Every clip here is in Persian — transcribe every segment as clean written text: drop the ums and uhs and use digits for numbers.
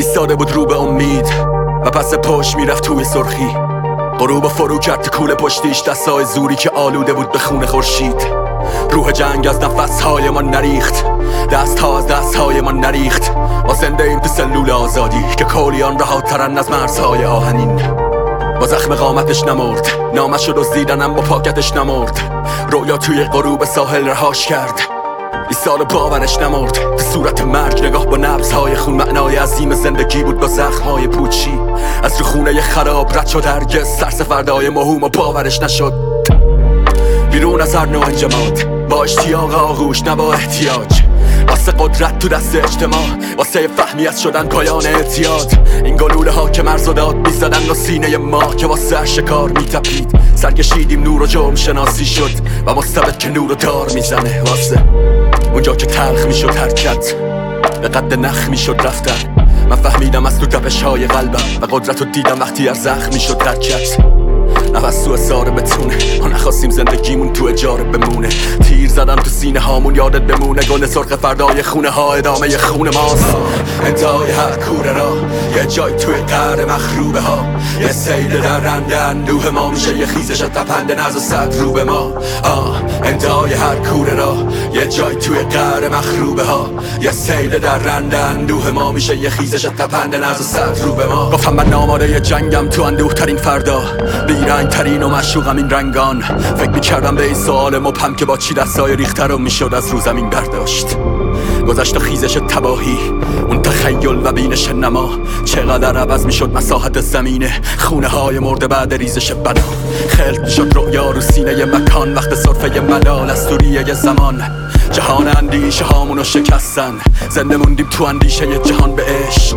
ایستاده بود رو به امید و پس پشت میرفت توی سرخی. غروب فرو کرد تو کوله پشتیش دستای زوری که آلوده بود به خون خورشید. روح جنگ از نفسهای ما نریخت، دستها از دستهای ما نریخت. ما زنده ایم تو سلول آزادی که کولیان رهاترن از مرزهای آهنین. با زخم قامتش نمرد، نامش رو دزدیدنم با پاکتش نمرد. رویا توی غروب ساحل رهاش کرد، ایستاد باورش نمرد. تو صورت مرگ نگاه با نبضهای خون، معنای عظیم زندگی بود با زخمهای پوچی. از رو خونه خراب رد شد، هرگز سرسفردهای مهم و باورش نشد. بیرون از هر نوع انجماد، با اشتیاق آغوش نه با احتیاج. واسه قدرت تو دست اجتماع، واسه فهمیت شدن پایان اعتیاد. این گلوله ها که مرز و داد میزدن و سینه ما که واسه شکار میتپید. سرکشیدیم نور و جرم شناسی شد و مستبد که نور و دار میزنه. واسه اونجا که تلخ میشد حرکت، به قد نخ میشد رفتن. من فهمیدم از تو تپش های قلبم و قدرت رو دیدم وقتی از زخم میشد حرکت. نفس تو اثار بتونه، ما نخواستیم زندگیمون تو اجاره بمونه. تیر زدم تو سینه هامون یادت بمونه. گل سرخ فردای خونه ها ادامه خون ماست. انتهای هر کوره را یه جای توی قعر مخروبه ها. یه سیل در رنده اندوه ما میشه یه خیزش تپنده نز و صد رو به ما. انتهای هر کوره را یه جای توی قعر مخروبه ها. یه سیل در رنده اندوه ما میشه یه خیزش تپنده نز و صد رو به ما. گفتم من آماده یه جنگم تو اندوه ترین فردا، بیرنگ ترین و مشوقم این رنگان. فکر میکردم به این سوال مبهم که با چی دستای ریخته رو میشد از رو زمین برداشت. گذشت و خیزش تباهی، اون تخیل و بینش نما. چقدر عوض میشد مساحت زمینه، خونه های مرده بعد ریزش بنا. خلق میشد رؤیا رو سینه مکان، وقت صرفه ملال از دوریه زمان. جهان اندیشه هامونو شکستن، زنده موندیم تو اندیشه جهان به عشق.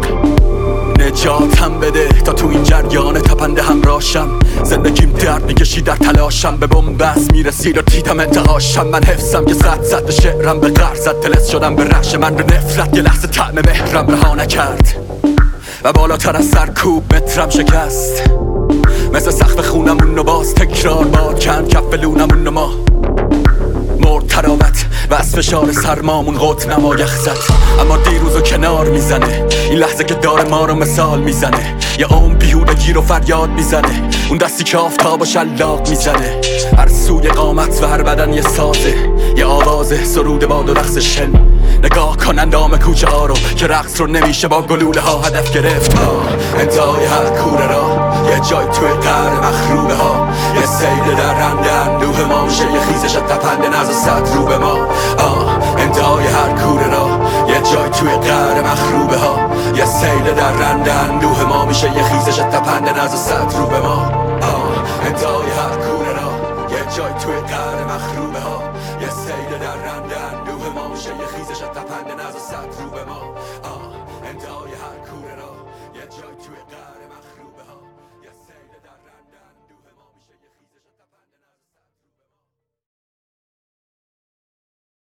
نجاتم بده تا تو این جریان تپنده همراشم. زندگیم درد میکشی در تلاشم، به بنبست میرسید و دیدم انتهاشم. من حفظم که زد به شعرم به غرق زد. تلس شدم به رخش من به نفرت، یه لحظه طعم مهرم رها نکرد و بالاتر از سرکوب مترم شکست. مثل سقف خونمون رو باز تکرار باد کند کف لونمون ما. مرد تراوت و از فشار سرمامون قط نما یخ زد. اما دیروزو کنار میزنه، این لحظه که داره ما رو مثال میزنه. یه عمر بیهودگی رو فریاد میزنه، اون دستی که آفتاب و شلاق میزنه. هر سوی قامت و هر بدن یه سازه، یه آوازه سرود باد و رقص شن. نگاه کن اندام کوچه ها رو که رقص رو نمیشه با گلوله ها هدف گرفت. انتهای هر کوره را یه جای توی قعر مخروبه ها. یه سیل در رنده اندوه ما میشه یه خیزش تپنده نز و صد رو به ما. انتهای هر کوره را یه جای توی قعر مخروبه ها. یه سیل در رنده اندوه ما میشه یه خیزش تپنده نز و صد رو به ما. انتهای هر کوره را یه جای توی قعر مخروبه ها. یه سیل در رنده اندوه ما میشه یه خیزش تپنده نز و صد رو به ما. انتهای هر کوره را یه جای توی قعر